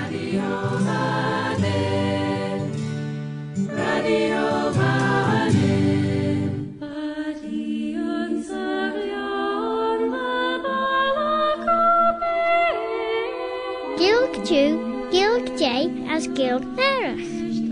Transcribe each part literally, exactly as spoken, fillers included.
Radio Vannin, Radio Vannin, Badion Saglion Mabalakope. Gilg Jew, Gilg J as Gilg Nerach.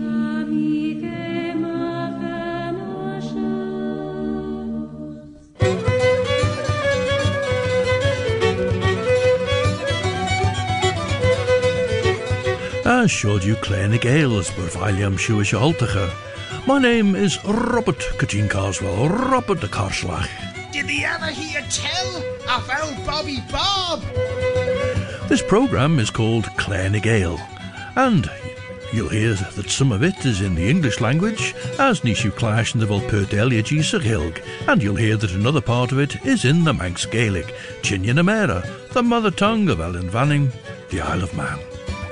As showed you Clerne Gales, but William Shuish Altacher. My name is Robert Kajin Carswell, Robert de Carslach. Did you ever hear tell of old Bobby Bob? This programme is called Clerne Gale, and you'll hear that some of it is in the English language, as Nishu Clash and the Volperdelia G Hilg, and you'll hear that another part of it is in the Manx Gaelic, Chinyanamera, the mother tongue of Ellen Vanning, the Isle of Man.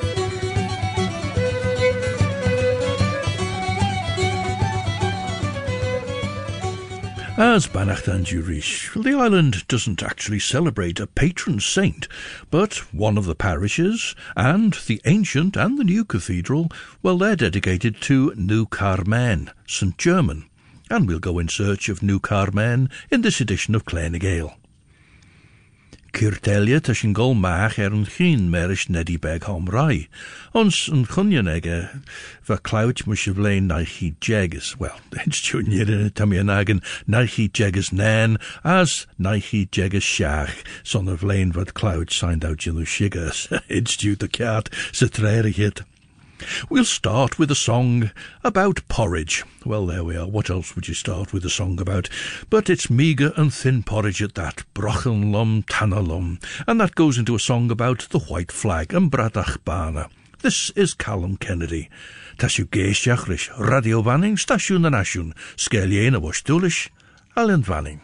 As Bannacht and Jurish, the island doesn't actually celebrate a patron saint, but one of the parishes, and the ancient and the new cathedral, well, they're dedicated to New Carmen, Saint German, and we'll go in search of New Carmen in this edition of Clerne Gale. Kirtelia tussen gol maach er een geen merish neddy beg hom rai. Ons een chunyanege, va clouch mush of lane naichi jegas. Well, it's junior in a tamianagan, naichi jegas nan, as naichi jegas shach, son of lane vad clouch signed out jilu shigas. It's due to cat, setreri hit. We'll start with a song about porridge. Well, there we are. What else would you start with a song about? But it's meagre and thin porridge at that. Brochen lum, tanna lum. And that goes into a song about the white flag and Bradach Bana. This is Callum Kennedy. Tashu geisjachrish, Radio Vanning, Stasiun en Ashun, Skeliena was Dulish, Alan Vanning.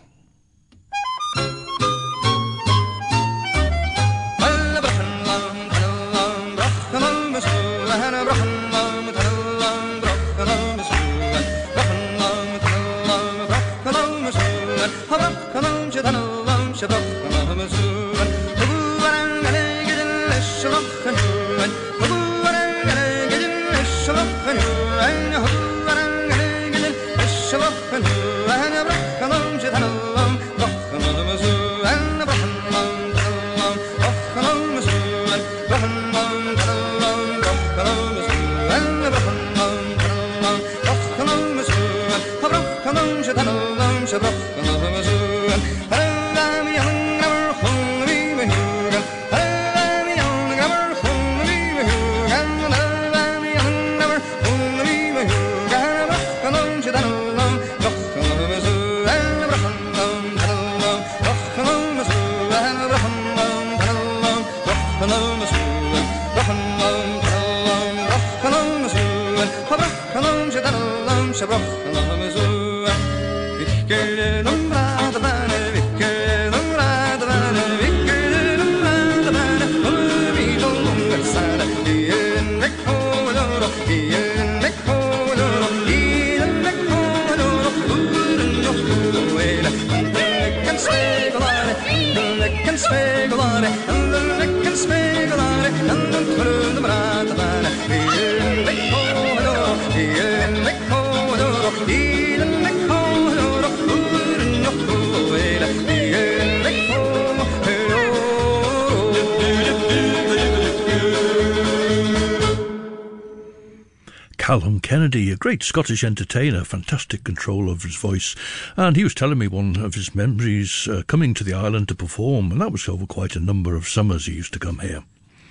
Callum Kennedy, a great Scottish entertainer, fantastic control of his voice, and he was telling me one of his memories uh, coming to the island to perform, and that was over quite a number of summers he used to come here.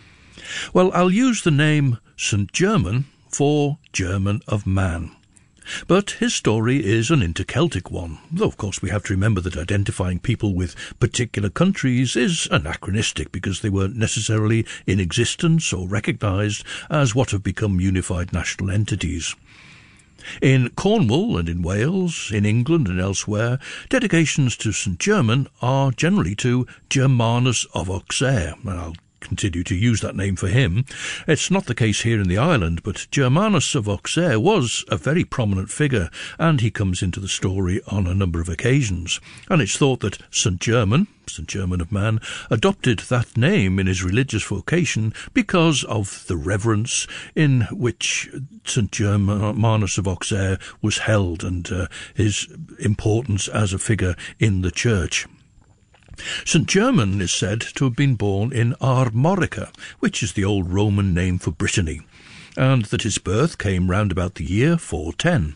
Well, I'll use the name Saint German for German of Man. But his story is an inter-Celtic one, though of course we have to remember that identifying people with particular countries is anachronistic because they weren't necessarily in existence or recognised as what have become unified national entities. In Cornwall and in Wales, in England and elsewhere, dedications to Saint German are generally to Germanus of Auxerre, and I'll continue to use that name for him. It's not the case here in the island, but Germanus of Auxerre was a very prominent figure, and he comes into the story on a number of occasions. And it's thought that Saint German, Saint German of Man, adopted that name in his religious vocation because of the reverence in which Saint Germanus of Auxerre was held, and uh, his importance as a figure in the church. Saint German is said to have been born in Armorica, which is the old Roman name for Brittany, and that his birth came round about the year four ten.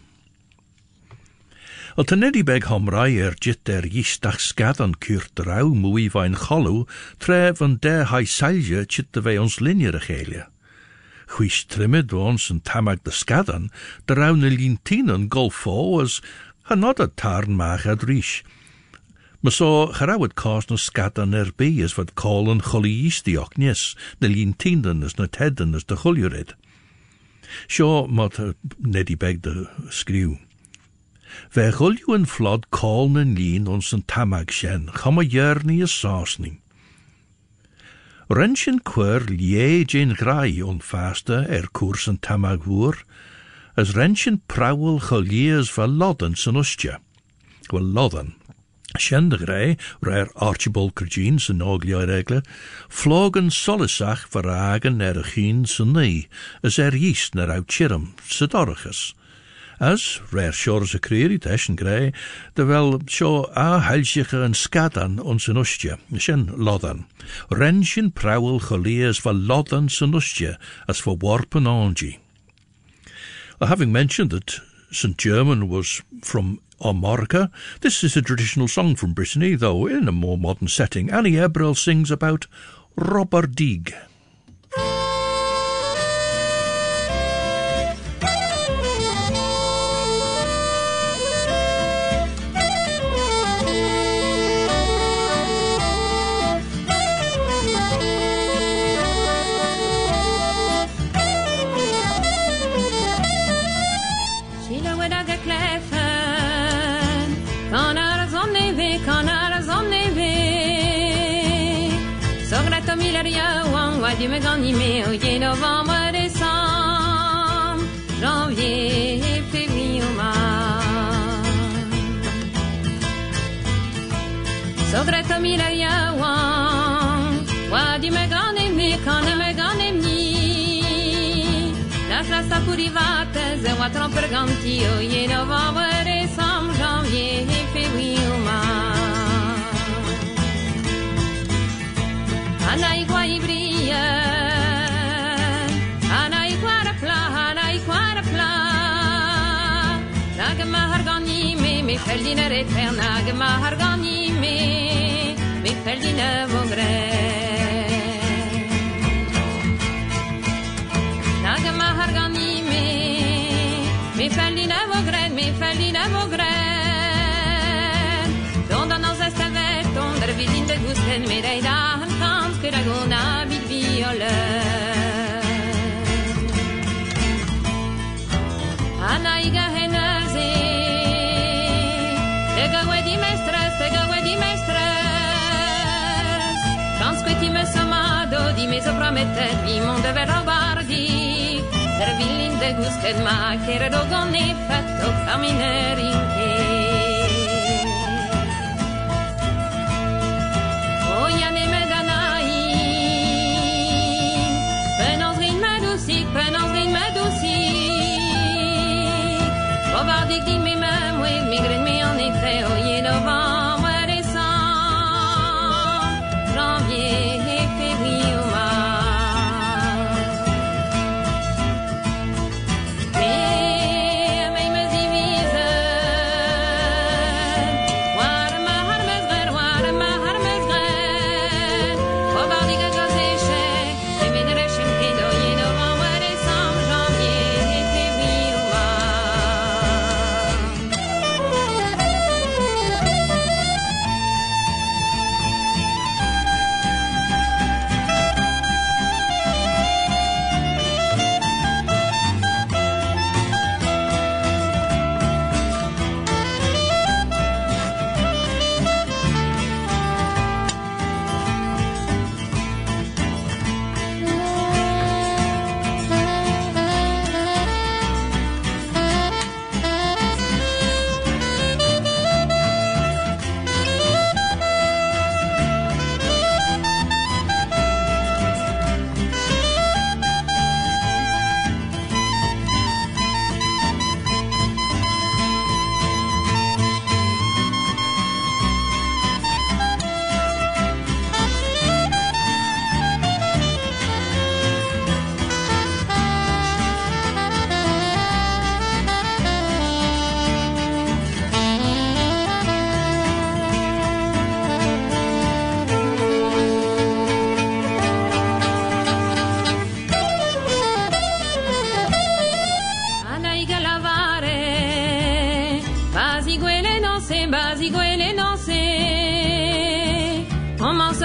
Al tenedi beg homrai er jit er yistach scad an curt rau mwy vain cholw, tre van der hai salje chit de ve ons linie regelia. Chwys trimmed ons en tamag de scadan, de rau ne lintinan golfo as hanodad tarn mach ad rish. Maar so gerouwd kaas na scadan er bi as wat call en chully ystiok nies, de lintinan as na tedden as de chuljurid. Sjo mat nedi beg de skriw. Ve chulju en flod call na lien ons en tamag shen, chama jerni as saasni. Renshin quer lie jane grai on faste er koers en tamag woer, as renshin prawel choliers va lodden san ustja. Wel lodden. Shen de grai, rare Archibald Curgeen san oglia regle, flogen solisach varagen er acheen san nee, as er yeast ner out chirum, sedorachus. As, rare shores a creerit eshen grey, de wel sho a heilschiger en scadan ons en ustje, shen loddan. Renshin prawel choliers va loddan san ustje, as for warpen angie. Well, having mentioned that Saint German was from Armorica, this is a traditional song from Brittany, though in a more modern setting. Annie Ebrel sings about Robardig. Du me ganimé au yé novembre, décembre, janvier, février, mars. Sogreto milaria wang, wa du me ganimé, quand me ganimé. La classe purivate, ze wa tromper ganti au yé novembre, décembre, janvier, février, mars. Anai guai bria, anai guara pla, anai guara pla. Nagma hargani me, me feldina refer, nagma hargani me, me feldina vogre. Nagma hargani me, me feldina vogre, me feldina vogre. Donda nos estevet, onder vidin de gusten, me reida han kant, que la gona bil violeur. Anaiga henaze, te gawe di mestres, te gawe di mestres. Quand que ti me somado, di me soprametted, vi mon dever robardi, der villin de gusten ma, che redogone fatto caminer in che. Robardig di me même, oui, migraine me en effet, oh yé novembre, décembre, janvier, février, mars. Mais, mais me divise,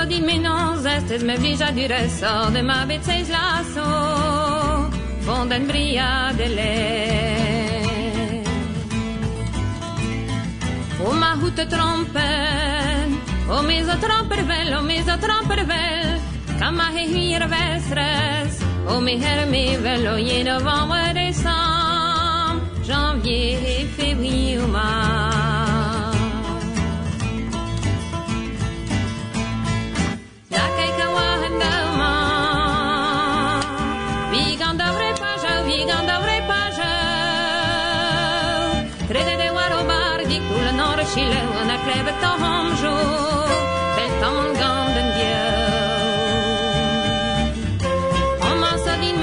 so di menos estes me vija di reso de ma beteis lasso fonden bria de le o ma hute trompen o meso trompervel o meso trompervel kama he hier vestres o me her me velo ye novembre décembre janvier février ou mars. La kijk wahen doma, wie gaan davre paja, wie gaan davre paja. Trede de waro bardi, tout le nord chile, on a klebe tom jour, bel tom ganden dieu. On m'en sa din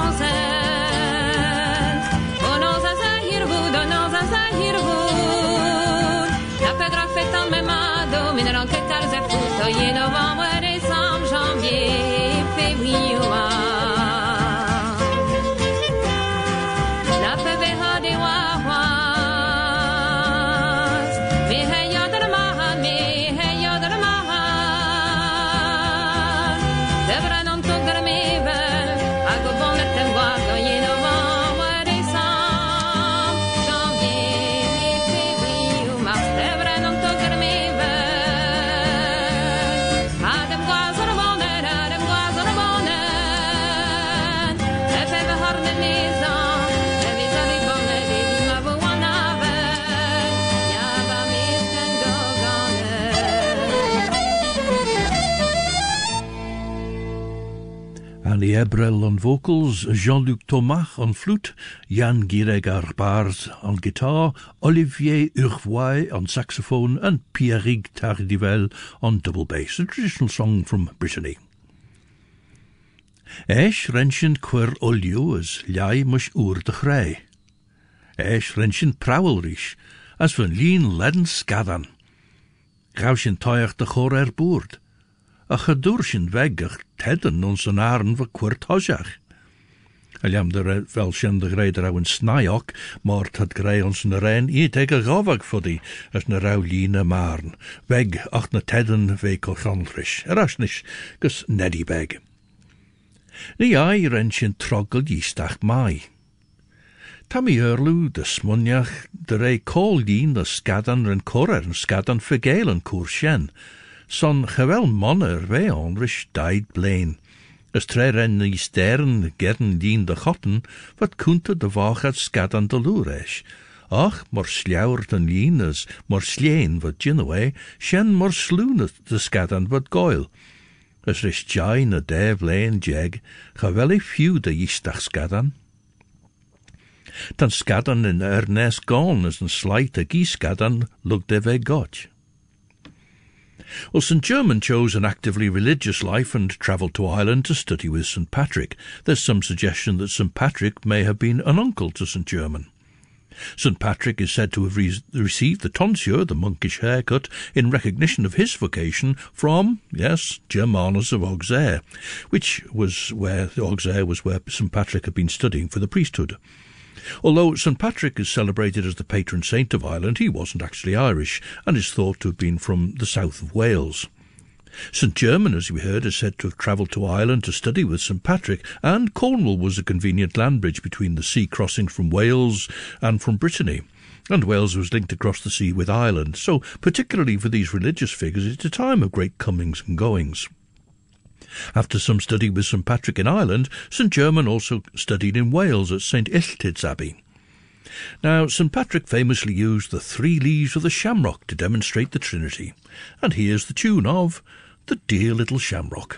menozet, on osa zahirvud, on osa zahirvud. La pedra fetan me mado, mineran que calze futo, ye novembre. Janvier, février, mars. La peve ha de wawas. Me he yodar mahan, me he yodar mahan. Debra non togder mevel, ago bonnet en guago, ye novembre, décembre. Janvier, février, mars. Debra non togder mevel, adem guazo. Annie Ebrel on vocals, Jean-Luc Thomas on flute, Jan Gireg ar bars on guitar, Olivier Urvoy on saxophone, and Pierrick Tardivel on double bass, a traditional song from Brittany. Esh renshin quer olio as liai mush oer de grey. Esh renshin prowelrish, as van lien ledden scadan. Gaushin toyach de chor er boord. A gedoershin weggig tedden ons een aren van kwart hosjach. Aliam de velsjen de grei er een snajok, maar het grei ons een rein i tege gavak voor die, as ne rauw line maren. Weg ach ne tedden wekel ganfrisch. Erasnisch, gus neddy beg. Ni ai renshin troggel jistach mai. Tammy Erlu, de smunjach, de rei kol dien de skadan ren korer en skadan vergelen koersjen. Son gewel monner wij onrisch died blain. As tre ren die sterren gerden dien de gotten, wat kunte de wachat skadan de loeresh. Ach, mor sljauwert en lienes, mor sleen wat ginaway, shen mor sloenet de skadan wat goil. As rish jai na dev lein jeg, gewel I few de jistach skadan. Dan skadan in ernes gone as een slijte gieskadan look de ve gotch. Well, Saint German chose an actively religious life and travelled to Ireland to study with Saint Patrick. There's some suggestion that Saint Patrick may have been an uncle to Saint German. Saint Patrick is said to have re- received the tonsure, the monkish haircut, in recognition of his vocation from, yes, Germanus of Auxerre, which was where Auxerre was where Saint Patrick had been studying for the priesthood. Although Saint Patrick is celebrated as the patron saint of Ireland, he wasn't actually Irish, and is thought to have been from the south of Wales. Saint German, as we heard, is said to have travelled to Ireland to study with Saint Patrick, and Cornwall was a convenient land bridge between the sea crossing from Wales and from Brittany. And Wales was linked across the sea with Ireland, so particularly for these religious figures, it's a time of great comings and goings. After some study with Saint Patrick in Ireland, Saint German also studied in Wales at Saint Illtyd's Abbey. Now, Saint Patrick famously used the three leaves of the shamrock to demonstrate the Trinity, and here's the tune of The Dear Little Shamrock.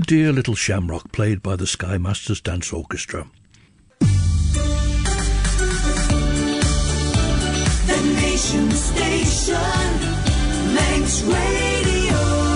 dear little shamrock played by the Sky Masters Dance Orchestra. The Nation Station, Manx Radio.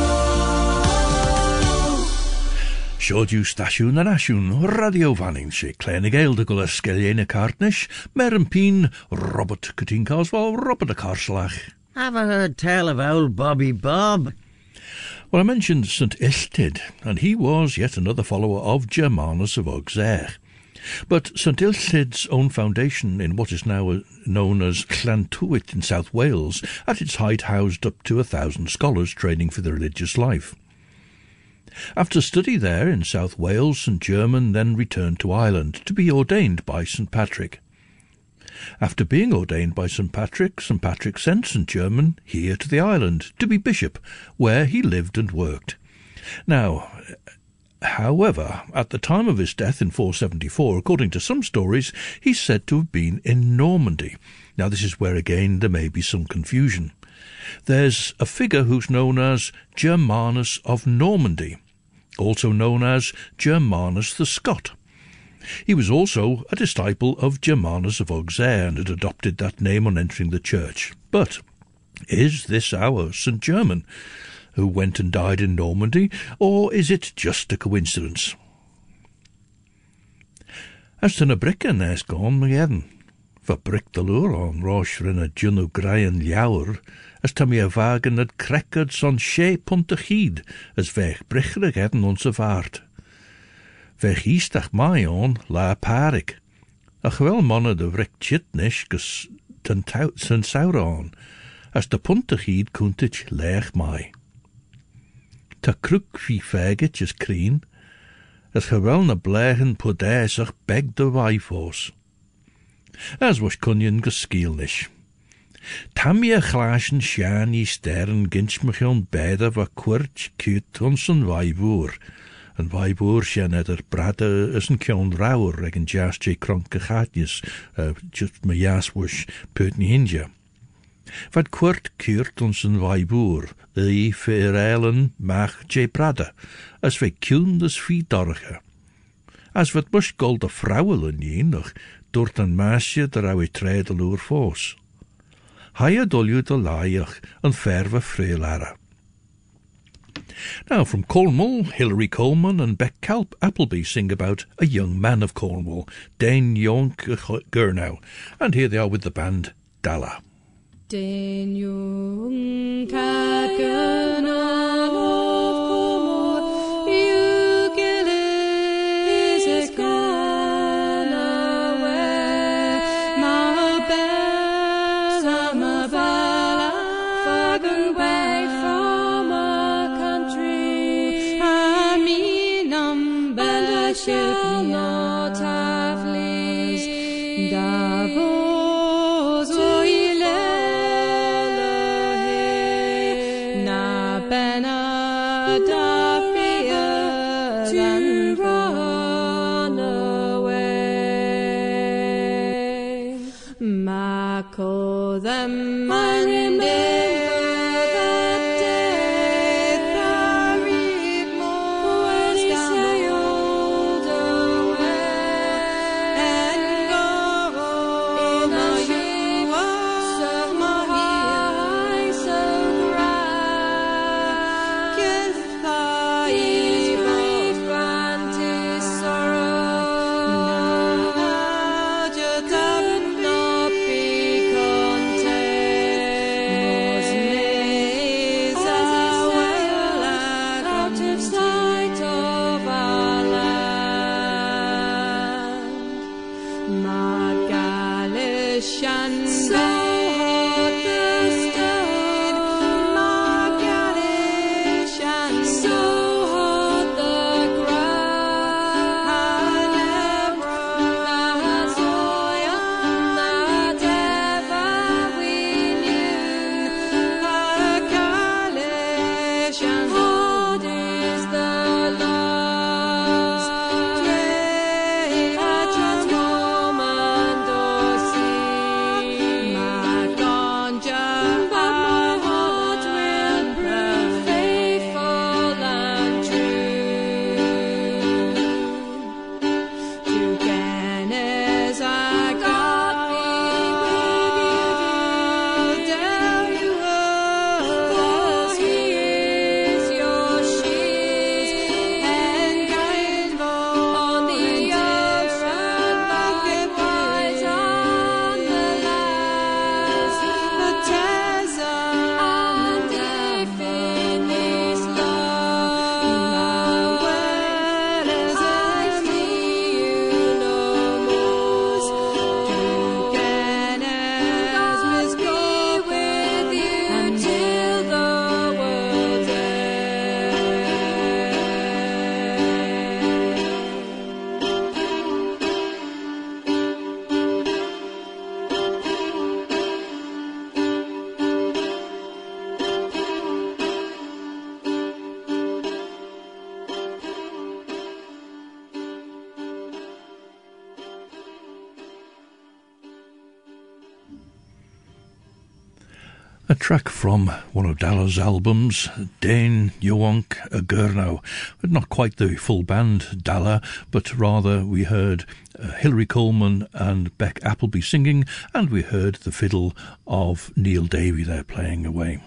Siodiw stasiwn yn asiwn, Radio Fanning, se Clenig Eil de Gula Skelliena Cartnish, Merin Peen, Robert Cutin Coswell, Robert a Carslach. Have I heard tell of old Bobby Bob? Well, I mentioned Saint Illtyd, and he was yet another follower of Germanus of Auxerre. But Saint Illtyd's own foundation in what is now known as Llantuit in South Wales, at its height housed up to a thousand scholars training for the religious life. After study there in South Wales, Saint German then returned to Ireland to be ordained by Saint Patrick. After being ordained by Saint Patrick, Saint Patrick sent Saint German here to the island to be bishop, where he lived and worked. Now, however, at the time of his death in four seventy-four, according to some stories, he's said to have been in Normandy. Now, this is where again there may be some confusion. There's a figure who's known as Germanus of Normandy, also known as Germanus the Scot. He was also a disciple of Germanus of Auxerre and had adopted that name on entering the church. But is this our Saint German, who went and died in Normandy, or is it just a coincidence? As to na brick yn nes gone magedden, for brick the lure on rosh rin a junno grayan liawr, as to me a wagen had cracked son she punt a chid, as vech bricher agedden ons a vaart. Vech eastach my on la parik. Ach wel manne de vrek chitnish gus ten tout sen sauron, as de puntachid kuntich leeg my. Ta kruk vi faggot is kreen, as gewel na blegen podijsach beg de waifos. As was kunjen geskielnish. Tam je glaasjen sjaan je sterren ginch me on beide wa kwirch kut ons een waivoer. Een waivoer sjaan het er brade is een kion rauwer eg een jas je kronke gaatjes, uh, just me jas was put nie hinja. Wat kwart keurt ons een waivoer, die vereilen mag je brade, as we kuun des viedorge. As wat mus gold de vrouwelen nog, door een maasje der ouwe tredeloer foos. Haie dolju de laaiach en verve vreelare. Now, from Cornwall, Hilary Coleman and Beck Calp Appleby sing about a young man of Cornwall, Dane Yonk Gurnow, and here they are with the band Dalla. Dane Yonk Gurnow of Cornwall, you gillies is gone away, my bella, my bella, far gone away from our country. I mean, um, bella shall not have least Davos oile na bena dafia to run away. Mako them I remember that day, Tharig when he sailed away. A track from one of Dalla's albums, Dane Yowank a Gurnow, but not quite the full band Dalla, but rather we heard uh, Hilary Coleman and Beck Appleby singing, and we heard the fiddle of Neil Davey there playing away.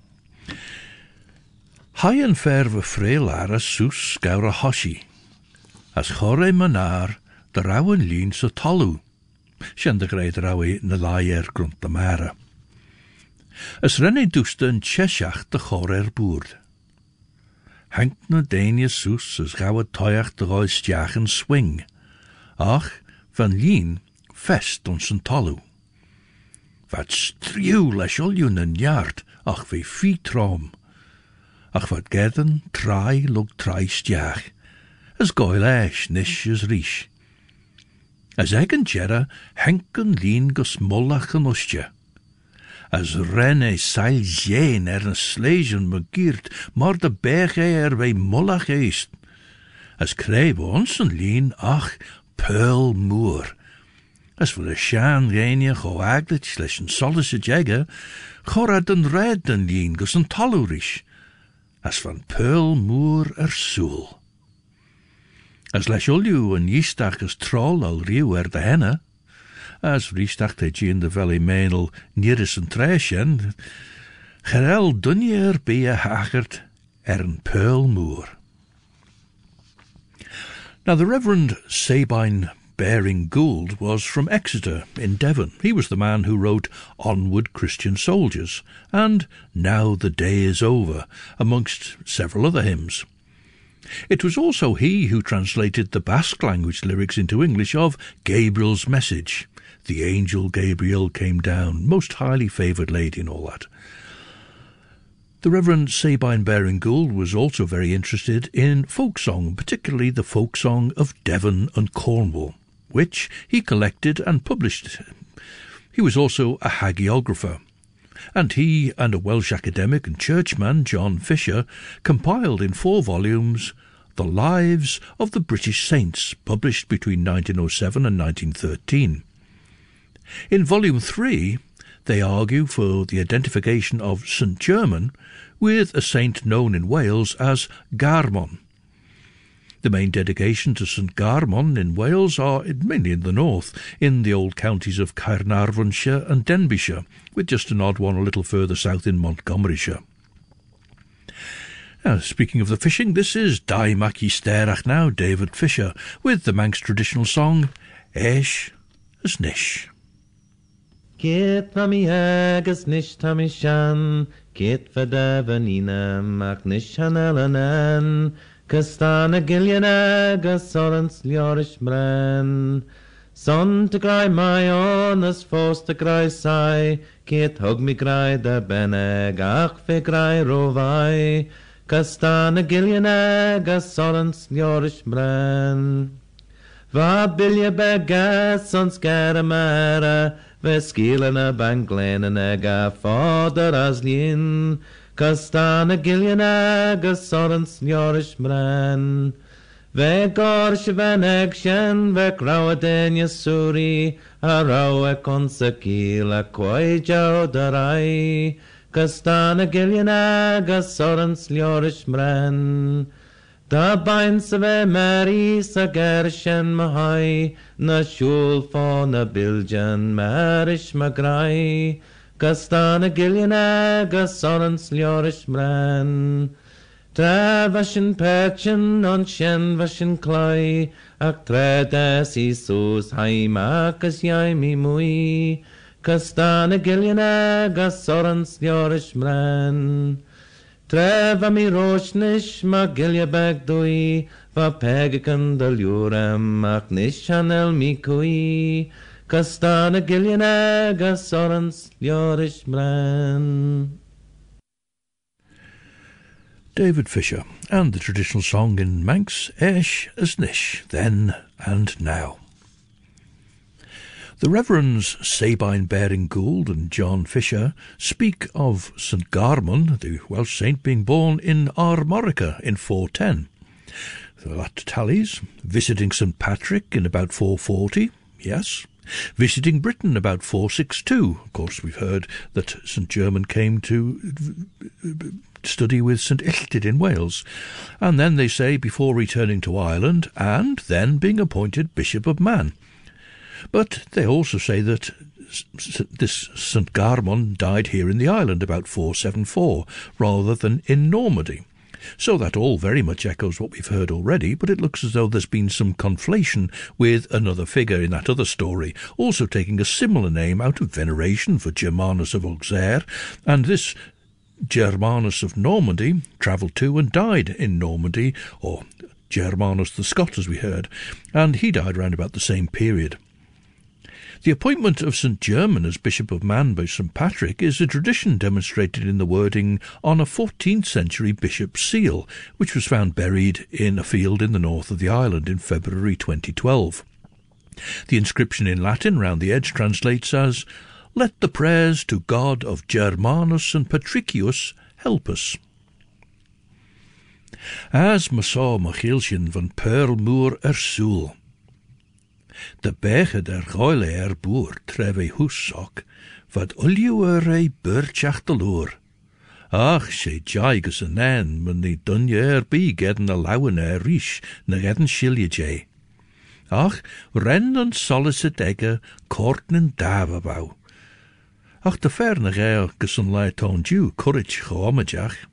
Hai yn ferf y ffrel ar y sws gawr a hosi, as chore manar, dy raw yn lun sy tolw, sian dy greu dy raw na lai er grunt y mara. As renne dwsta yn Cheshach dy chore'r bwrd. Hank na deinia sws as gawa toiach dy roi stiach yn swing. Ach, van lien, fest ons yn tolw. Vat striw leis oliwn yn yard, ach fe fi trom. Ach vat gedden, trai log trai stiach. As goel eis, nish as rish. As eg yn jera, Hank yn lien gos mollach yn ostja. As renne sail jeen er een slezen begiert, maar de berge er bij mollach eest. As kreeg ons een lien, ach, pearl moor. As voor de sjaan renie gewaagdet slechts een solise jegge, chorad een red een lien, gus een talurish. As van pearl moor er soel. As les olju een jistach as troll al rieuw er de henne, as riestach te in de valley menel nieris en tresjen, gerel dunje er bij hagert er een pearl moor. Now the Reverend Sabine Baring Gould was from Exeter in Devon. He was the man who wrote Onward Christian Soldiers and Now the Day is Over, amongst several other hymns. It was also he who translated the Basque language lyrics into English of Gabriel's Message. The angel Gabriel came down, most highly favoured lady and all that. The Reverend Sabine Baring Gould was also very interested in folk song, particularly the folk song of Devon and Cornwall, which he collected and published. He was also a hagiographer, and he and a Welsh academic and churchman, John Fisher, compiled in four volumes The Lives of the British Saints, published between nineteen oh seven and nineteen thirteen. In Volume three, they argue for the identification of Saint German with a saint known in Wales as Garmon. The main dedications to Saint Garmon in Wales are mainly in the north, in the old counties of Caernarvonshire and Denbighshire, with just an odd one a little further south in Montgomeryshire. Now, speaking of the fishing, this is Dai Mac I Sterach now, David Fisher, with the Manx traditional song, Eish as Nish. Get Tommy agus nish Tommy shan, get for Devanina, mac nish hanelanan, Castana gillian agus sorens liorish bren. Son to cry my own as forced to cry sigh, get hug me cry the beneg, ach fe cry rovai, Castana gillian agus sorens liorish bren. Va bilje begas son scaramara, Ve skillen a banklen en ega fader as lin, Castana gillian agus sorens liorish bren. Ve gorsh van action, ve crowden yasuri, a row consakil a quai jow darai, Castana gillian agus sorens liorish bren. Da bains ve meri sa gershen mahai, na shul for na biljan marish magrai, Castana gillian agus sorens liorish bren. Tra vashin perchen on shen vashin clay, ac tre des Isus haim ac as iai mi mwy, Castana gillian agus sorens liorish bren. Tref am I rochnish ma gilia bag dwy, va pegacan da liurem ac nish chanel mi cwy, Castana gillian agus sorens liorish bren. David Fisher, and the traditional song in Manx, Eish as Nish, Then and Now. The Reverends Sabine Baring Gould and John Fisher speak of Saint Garmon, the Welsh saint, being born in Armorica in four ten. So that tallies. Visiting Saint Patrick in about four forty, yes. visiting Britain about four sixty-two. Of course, we've heard that Saint German came to study with Saint Illtyd in Wales, and then they say before returning to Ireland and then being appointed Bishop of Man. But they also say that this Saint Garmon died here in the island about four seventy-four rather than in Normandy. So that all very much echoes what we've heard already, but it looks as though there's been some conflation with another figure in that other story, also taking a similar name out of veneration for Germanus of Auxerre, and this Germanus of Normandy travelled to and died in Normandy, or Germanus the Scot, as we heard, and he died round about the same period. The appointment of Saint German as Bishop of Man by Saint Patrick is a tradition demonstrated in the wording on a fourteenth century bishop's seal, which was found buried in a field in the north of the island in February twenty twelve. The inscription in Latin round the edge translates as, "Let the prayers to God of Germanus and Patricius help us." As ma saw Machilshin van Pearlmoor er soel. De bege der goile er boer treve hussok, wat uljuwer ei burchach de loer. Ach, she jaigus an en, men die dunje er bi gedden a lauwen er rish, na gedden shilje jay. Ach, ren en solicit egge, korten en davabouw. Ach, de ferne geir gesun leit on ju, courage geomajach.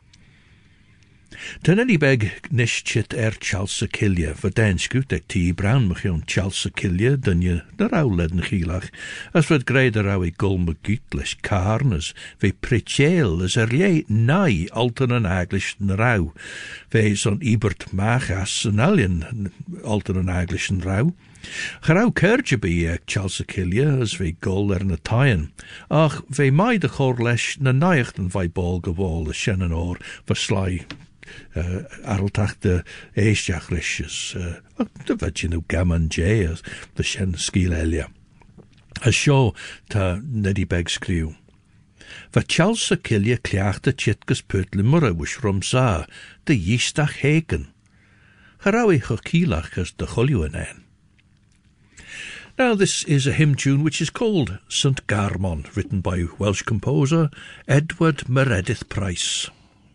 Ten any beg nischit er Chalsa Killia, verdenskut ek ti brown machion Chalsa Killia, dunje de rauw ledden gilach, as wat grede rauw e gulme gutlish karnes, ve pritjeel as er je nai alten en aglish n rauw, ve son ibert magas en alien alten en aglish n rauw. Gerauw kerje be ek Chalsa Killia, as ve gul er na taien, ach ve mai de chorlesh na naichten vai bol gewol, shen en oor, versly. Uh, Arltach de eisjach risjes, uh, de wat je nu gammon jay, de shen skiel elia. A show ta neddy beg skriw. Va Chalsa Killia kliach de chitkus putli murra wish rum sa, de yistach heken. Harawi chokilach as de choluanen. Now this is a hymn tune which is called Saint Garmon, written by Welsh composer Edward Meredith Price.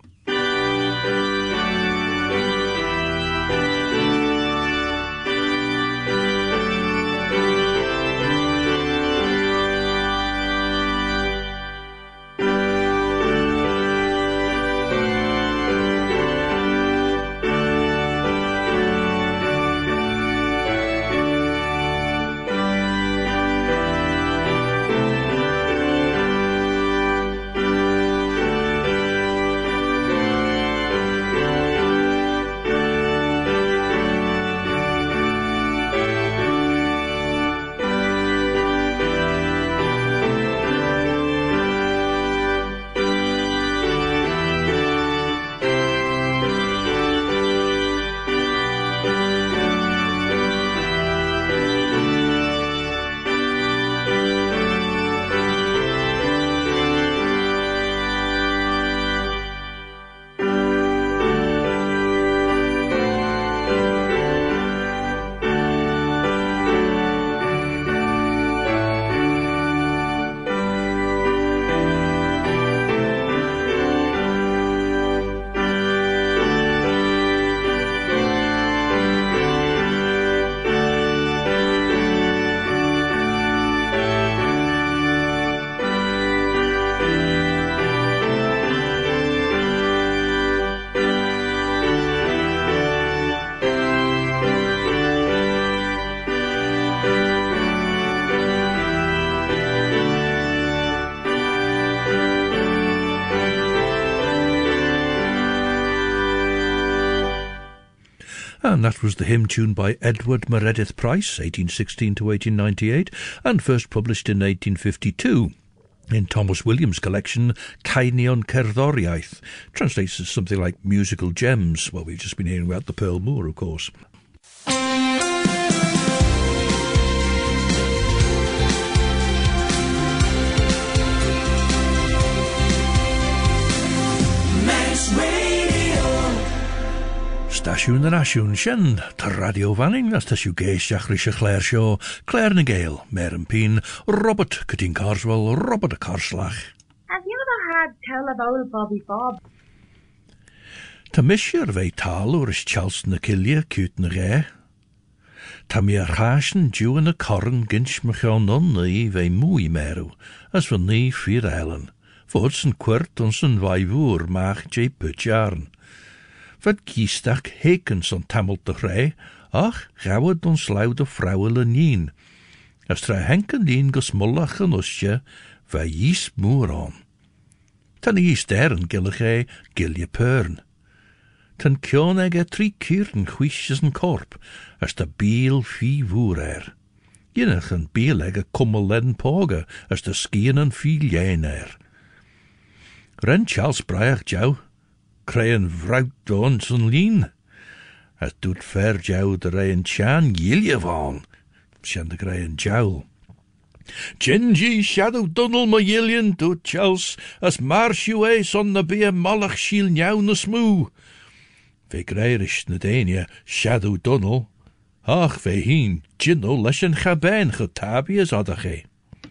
And that was the hymn tune by Edward Meredith Price, eighteen sixteen to eighteen ninety-eight, and first published in eighteen fifty-two in Thomas Williams' collection Cainion Cerddoriaeth, translates as something like musical gems. Well, we've just been hearing about the Pearl Moor, of course. Ashoon and Ashoon Shen, to Radio Vanning, as to Geish Achrisha Clare Shaw, Clare Nagale, Maren Peen, Robert Cutting Carswell, Robert Carslach. Have you ever had tell of old Bobby Bob? Ta misher vei tal o'r is Charles na Killia cute na gay. Ta mi a rashen dew in a corn ginch machon on ni vei mwy meru, as van ni vier eilen. Voorts een kwart ons een vijvoer maag jay putjaren. Wat kiestak hekens on tamelt de grij, ach, gauwed ons laude vrouwele nien. As tra henken dien gesmullach en osje, vei jies moer on. Tan ies deren gilligay gilje pern. Tan kion ege tri kieren chwisjes en korp, as de biel fi voer er. Jinnach een biel ege kummel len poge, as de skien en fi lijn er. Ren Charles Breach jou, kreien vrouw doons en lien. Het doet ver jou de reien tjaan jilje van, sjen de kreien jou. Gingy shadow dunnel ma jiljen doet Charles, as marsjuwees on de beer malach shiel jou na smoe. Ve greirish na denia shadow dunnel, ach ve heen ginno leshen chaben getabias adache.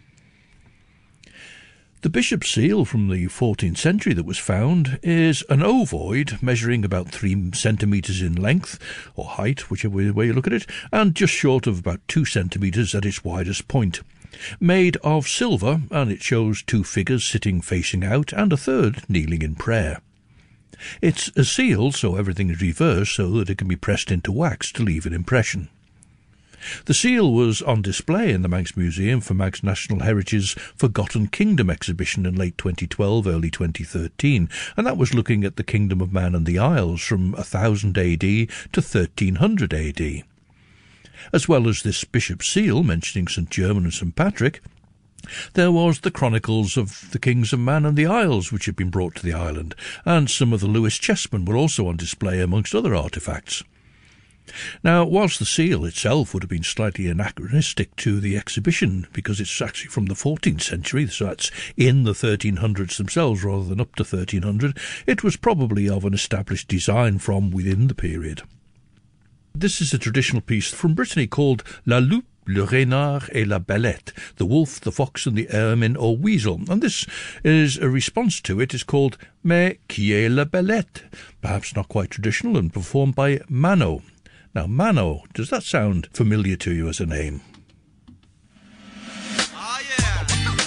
The bishop's seal from the fourteenth century that was found is an ovoid measuring about three centimetres in length, or height, whichever way you look at it, and just short of about two centimetres at its widest point. Made of silver, and it shows two figures sitting facing out and a third kneeling in prayer. It's a seal, so everything is reversed so that it can be pressed into wax to leave an impression. The seal was on display in the Manx Museum for Manx National Heritage's Forgotten Kingdom exhibition in late twenty twelve, early twenty thirteen, and that was looking at the Kingdom of Man and the Isles from one thousand A D to thirteen hundred A D. As well as this bishop's seal mentioning Saint German and Saint Patrick, there was the chronicles of the Kings of Man and the Isles which had been brought to the island, and some of the Lewis chessmen were also on display amongst other artefacts. Now, whilst the seal itself would have been slightly anachronistic to the exhibition, because it's actually from the fourteenth century, so that's in the thirteen hundreds themselves rather than up to thirteen hundred, it was probably of an established design from within the period. This is a traditional piece from Brittany called La Loupe, Le Renard et la Belette, the wolf, the fox and the ermine or weasel, and this is a response to it. It's called Mais qui est la Belette, perhaps not quite traditional, and performed by Mano. Now, Mano, does that sound familiar to you as a name? Oh, yeah.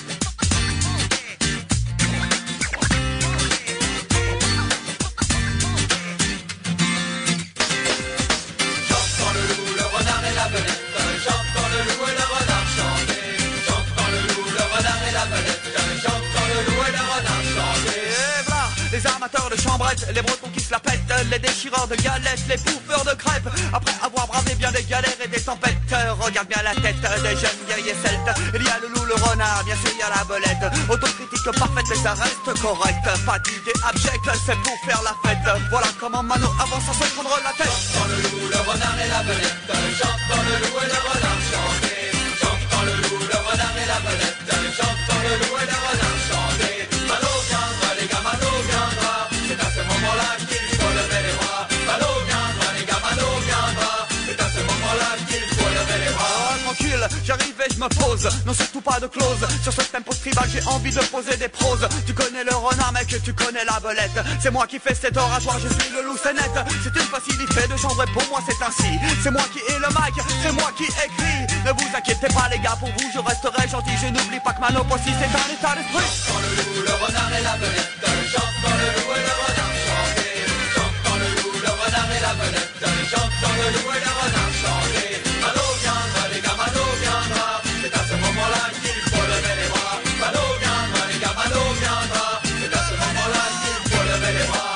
Chante dans le loup, le renard et la belette. Chante dans le loup et le renard chanter. Chante dans le loup, le renard et la belette. Chante dans le loup et le renard chanter. Et voilà, les amateurs de chambrettes, les bretons qui se la pètent, les déchireurs de galettes, les bouffeurs de crêpes. Après avoir bravé bien des galères et des tempêtes, regarde bien la tête des jeunes guerriers celtes. Il y a le loup, le renard, bien sûr il y a la belette. Autocritique parfaite mais ça reste correct. Pas d'idée abjecte, c'est pour faire la fête. Voilà comment Mano avance sans se prendre la tête. Chante dans le loup, le renard et la belette. Chante dans le loup et le renard chanter. Chante dans le loup, le renard et la belette. Chante dans le loup et le renard chanter. Mano viendra, les gars, Mano viendra. C'est à ce moment-là qu'il faut lever les bras. Mano viendra, les gars, Mano viendra. C'est à ce moment-là qu'il faut lever les bras. Oh, tranquille, j'arrive et je me pose. Non, surtout pas de clause. Sur ce tempo tribal, j'ai envie de poser des proses. Tu connais le renard, mec, tu connais la belette. C'est moi qui fais cet oratoire, je suis le loup, c'est net. C'est une facilité de genre, pour moi c'est ainsi. C'est moi qui ai le mic, c'est moi qui écris. Ne vous inquiétez pas, les gars, pour vous je resterai gentil. Je n'oublie pas que Mano aussi c'est un état d'esprit. Chante dans le loup, le renard et la belette. Chante dans le loup et le renard chanter. Chante dans le loup, le renard et la belette. Chante dans le loup et le renard chanter. Mano viendra, les gars, Mano viendra. C'est à ce moment-là qu'il faut lever les bras. Mano viendra, les gars, Mano viendra. C'est à ce moment-là qu'il faut lever les bras.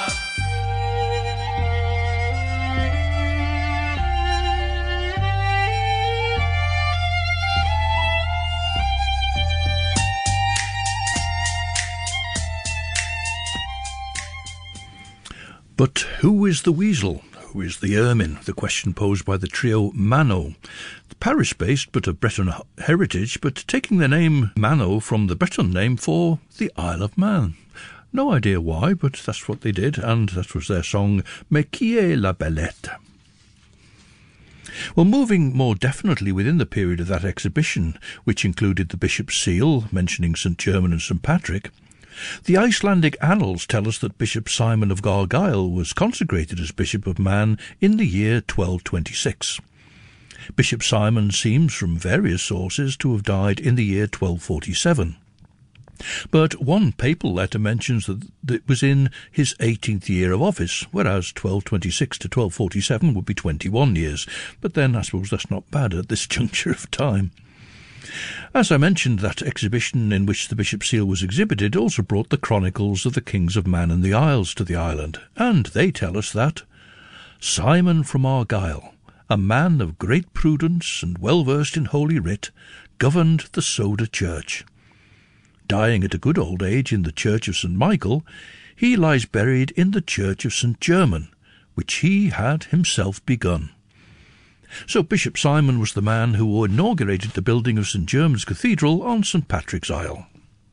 But who is the weasel? Who is the ermine? The question posed by the trio Mano. Paris-based but of Breton heritage, but taking the name Mano from the Breton name for the Isle of Man. No idea why, but that's what they did, and that was their song, Mais qui est la belette? Well, moving more definitely within the period of that exhibition, which included the Bishop's Seal, mentioning St German and St Patrick, the Icelandic annals tell us that Bishop Simon of Gargyle was consecrated as Bishop of Man in the year twelve twenty-six. Bishop Simon seems from various sources to have died in the year twelve forty-seven. But one papal letter mentions that it was in his eighteenth year of office, whereas twelve twenty-six to twelve forty-seven would be twenty-one years. But then I suppose that's not bad at this juncture of time. As I mentioned, that exhibition in which the Bishop's Seal was exhibited also brought the chronicles of the kings of Man and the Isles to the island, and they tell us that Simon from Argyle, a man of great prudence and well versed in Holy Writ, governed the Soda Church. Dying at a good old age in the Church of Saint Michael, he lies buried in the Church of Saint German, which he had himself begun. So Bishop Simon was the man who inaugurated the building of Saint German's Cathedral on Saint Patrick's Isle.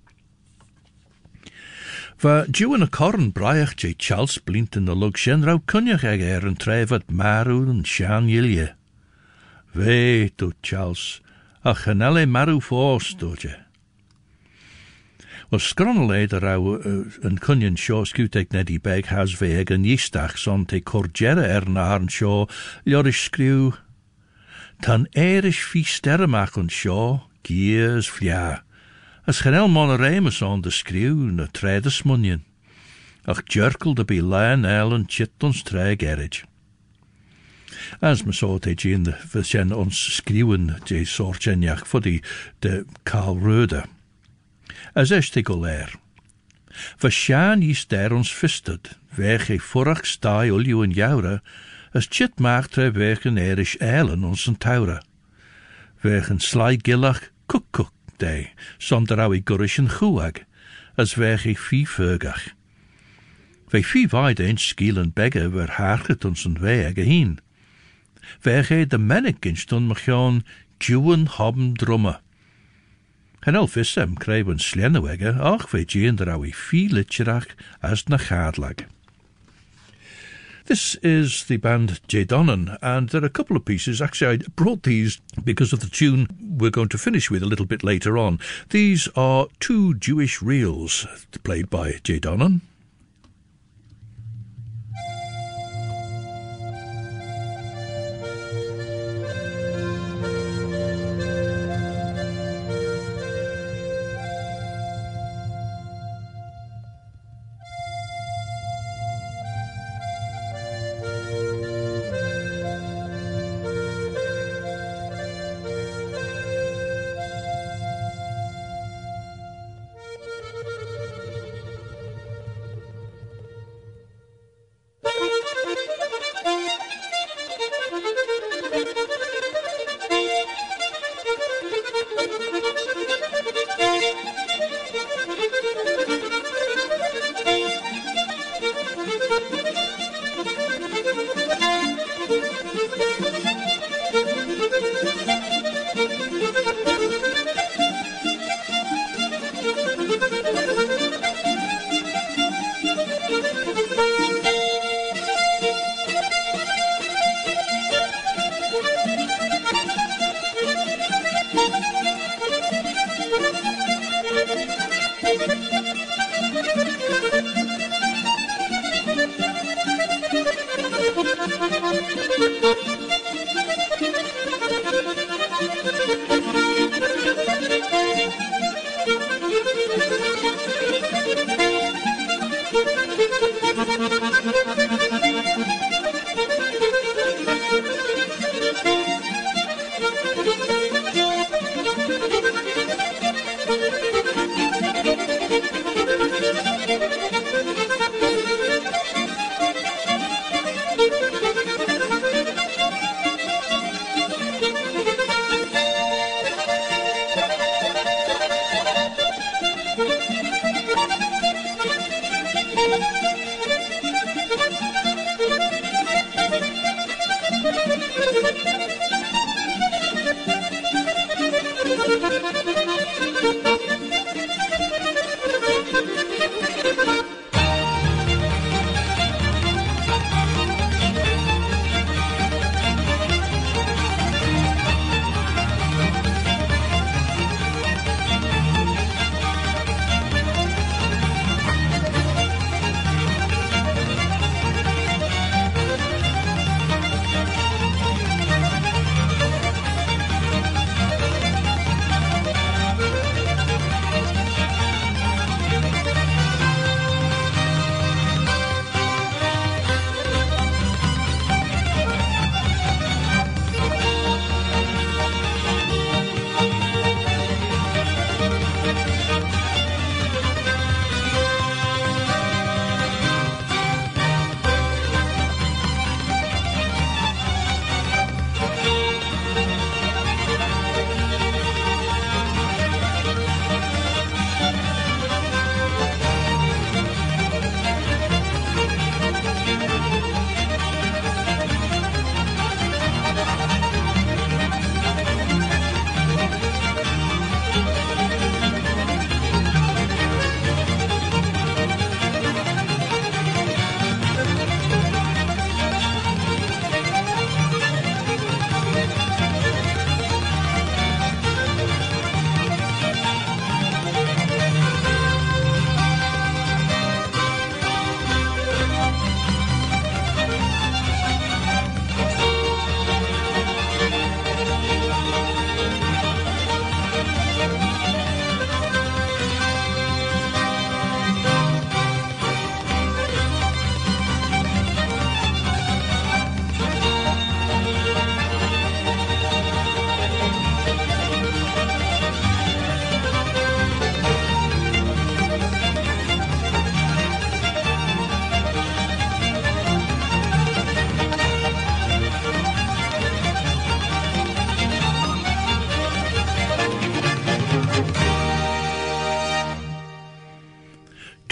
Va dúan a corn braiach je Charles blint in the lug shen rau cunniach ag er an trevad maru and shan yilie. Ve, to Charles, a chanele maru fos, doje. Well, scronole the rau an cunnian shaw scutek neddy beg has veg an yistach son te corgera er na arn shaw liorish screw. Tan erish fi stermach on shaw, gears flia. As genel monoremus on de screw na tredes munnion. Ach jerkel de be lion el en chit ons tre gerage. As me saw te in the versen ons screwen je sorgenjach for die de Karl Röder. As est ik al er. Vershaan is der ons fisted, weg he vorach stai olju en jaura, as chit maakt tre weg een erish eilen ons en taura. Weg een sly gillach kuk-kuk day, sonder au I gurish en chuag, as weg he fi furgach. Ve fi vaid een skiel en begge ver haarget ons en weg heen. Weg he de mennik in stund machon juwen hobben drumme. En al vissem krijg een slennewegge, ach ve jeen der au I fi litcherach as na gaadlag. This is the band J. Donnan, and there are a couple of pieces. Actually, I brought these because of the tune we're going to finish with a little bit later on. These are two Jewish reels played by J. Donnan.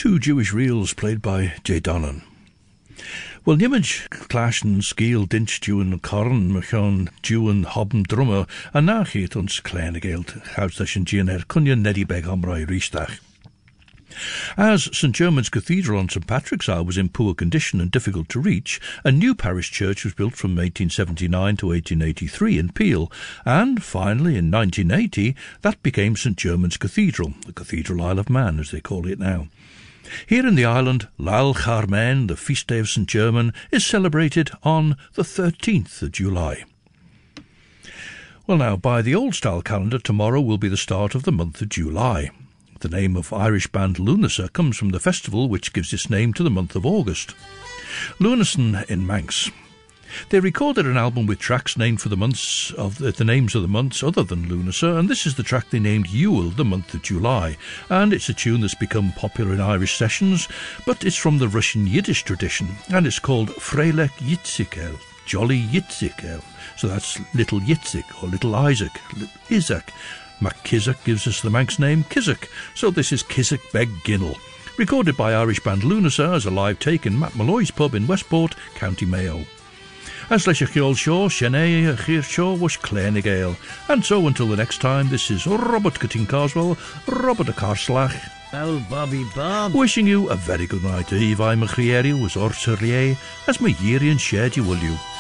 two Jewish reels played by Jay Donnan. Well, nimage clash and skiel dinch Jewen corn machon Jewen hobben drummer and nachit ons kleine geld houtstaschen Jean her kunja neddy beg hamrai riestach. As St German's Cathedral on St Patrick's Isle was in poor condition and difficult to reach, a new parish church was built from eighteen seventy-nine to eighteen eighty-three in Peel, and finally in nineteen eighty that became St German's Cathedral, the Cathedral Isle of Man as they call it now. Here in the island, Lal Charmain, the feast day of St German, is celebrated on the thirteenth of July. Well now, by the old-style calendar, tomorrow will be the start of the month of July. The name of Irish band Lunacer comes from the festival which gives its name to the month of August. Lunason in Manx. They recorded an album with tracks named for the months of the, the names of the months other than Lunacer, and this is the track they named Yule, the month of July, and it's a tune that's become popular in Irish sessions, but it's from the Russian Yiddish tradition, and it's called Freilech Yitzikel, Jolly Yitzikel. So that's Little Yitzik or Little Isaac, Isaac. Mac Kizak gives us the Manx name Kizak, so this is Kizak Beg Ginnell, recorded by Irish band Lunacer as a live take in Matt Malloy's pub in Westport, County Mayo. As leis a chiol seo, Shanae a chir seo was Clernigale. And so until the next time, this is Robert Cutting Carswell, Robert a Carslach, Owl Bobby Bob. wishing you a very good night. Eve I Machrieri was Orser as my year and shared you will you.